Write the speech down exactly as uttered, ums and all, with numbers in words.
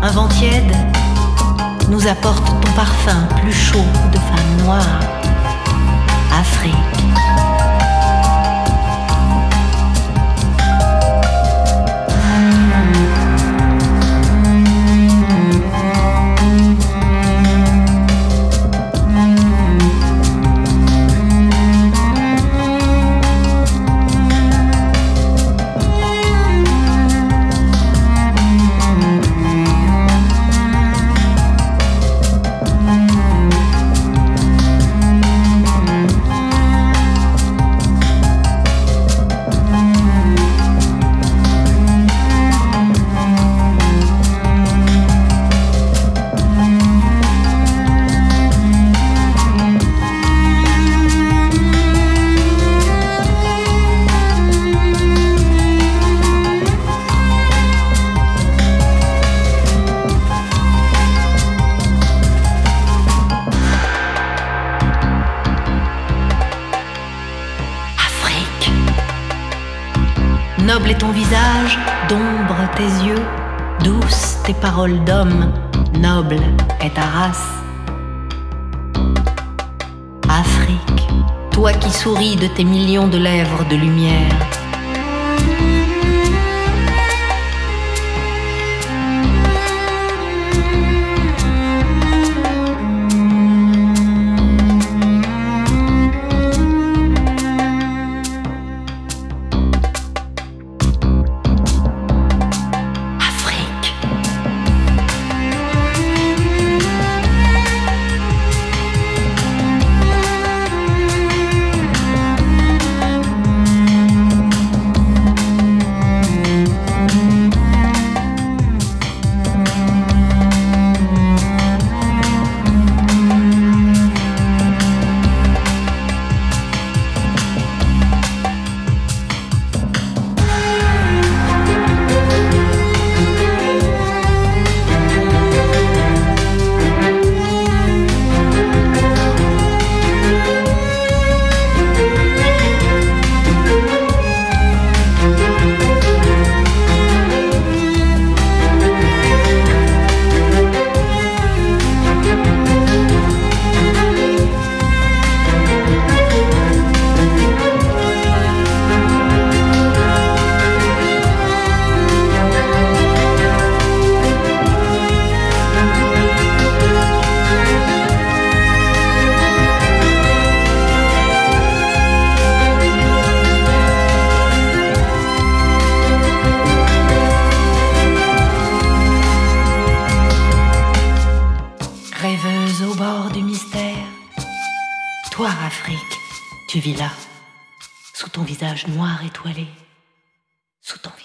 Un vent tiède nous apporte ton parfum plus chaud de femme noire. Afrique. Noble est ton visage, d'ombre tes yeux, douces tes paroles d'homme, noble est ta race. Afrique, toi qui souris de tes millions de lèvres de lumière. Rêveuse au bord du mystère, toi Afrique, tu vis là, sous ton visage noir étoilé, sous ton